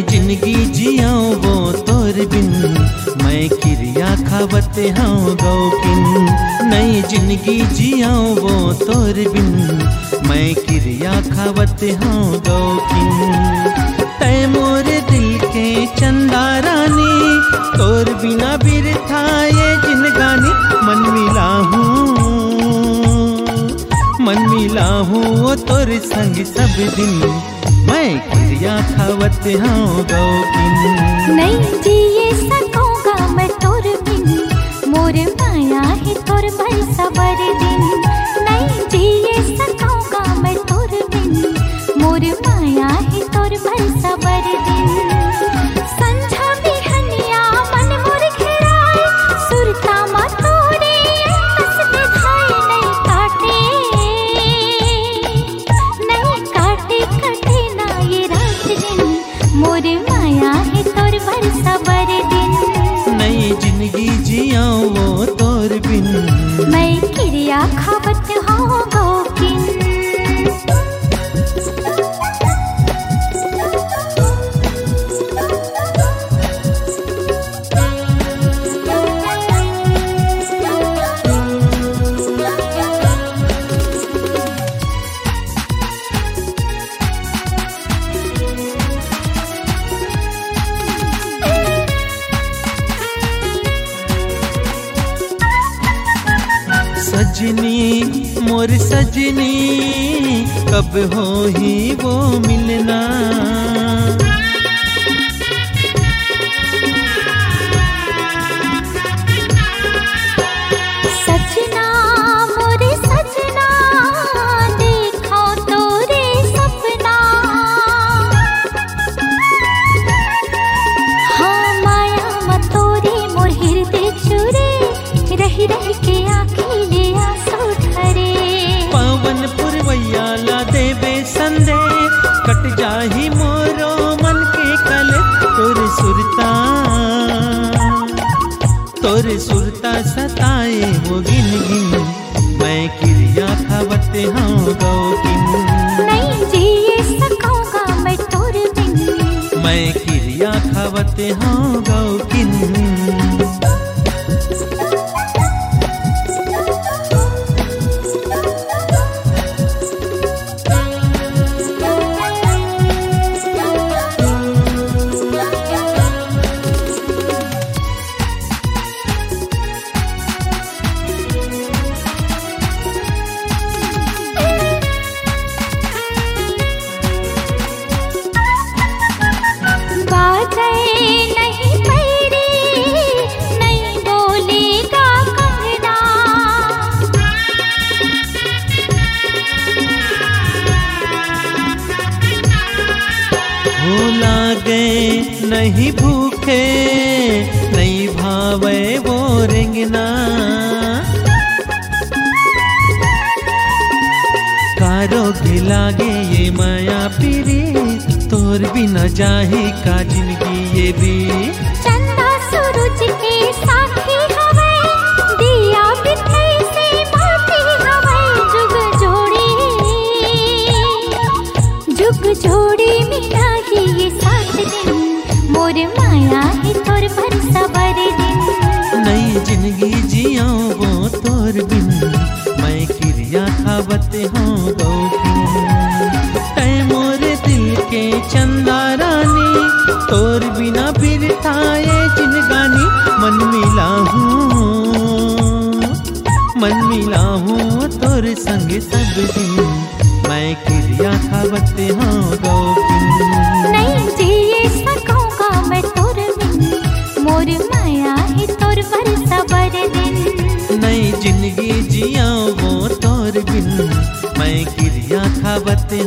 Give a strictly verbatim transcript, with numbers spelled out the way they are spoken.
जिंदगी जियाऊं वो तोर बिन, मैं क्रिया खावत हाँ गौकिन। नई जिंदगी जियाऊं वो तोर बिन, मैं क्रिया खावत हाँ गौकिन। तय मोर दिल के चंदा रानी, तोर बिना बिरथा ये जिनगानी। मन मिला हूँ मन मिला हूँ वो तोर संग सब दिन, मैं क्रिया खावत हाँ गौकिन। नहीं जिए सकूंगा मैं तोर बिन, मोर माया है तोर भर सबर दिन। नहीं जिए सकूंगा मैं तोर बिन, मोर माया है तोर भर सबर दिन। संझा बिहनिया मन मोर घेराए, सुरता मा तोरे बस दिखाए। नहीं काटे नहीं काटे कटे ना ये रात दिन, मोर माया है तोर भर सबर दिन। नई जिंदगी जियाऊं वो तोर बिन, मैं क्रिया खावत हाँ गौकिन। सजनी मोर सजनी, कब हो ही वो मिलना। सजना मोर सजना, देखो तोरे सपना। हाँ माया म तोरे मोर हृदय चुरे, रही रही के आखिले आंसू ठरे। पवन पुरवैया ला देवे संदे, कट जाही मोरो मन के कले। तोर सुरता तोर सुरता सताए वो गिन गिन, मैं क्रिया खावत हाँ गौकिन। नहीं जिए सकूंगा मैं तोर बिन, मैं क्रिया खावत हाँ गौकिन। नहीं भूखे नहीं भावे वो रेंगना, कारो के लागे ये माया पीरी। तोर बिना जाही का जिंदगी ये भी। चंदा सूरज के साथी हवे, दिया बिथई से बाती हवे। जुग जोड़ी जुग जोड़ी मिला ही ये साथ दिन, मोर माया है तोर भर सबर दिन। नई जिंदगी जियाऊं वो तोर बिन, मैं क्रिया खावत हाँ गौकिन। तय मोर दिल के चंदा रानी, तोर बिना बिरथा ये जिनगानी। मन मिला हूँ मन मिला हूँ तोर संग सब दिन, मैं क्रिया खावत हाँ गौकिन। नहीं जिए सकूंगा मैं तोर बिन, मोर माया है तोर भर सबर दिन। नई जिंदगी जियाऊं वो तोर बिन, मैं क्रिया खावत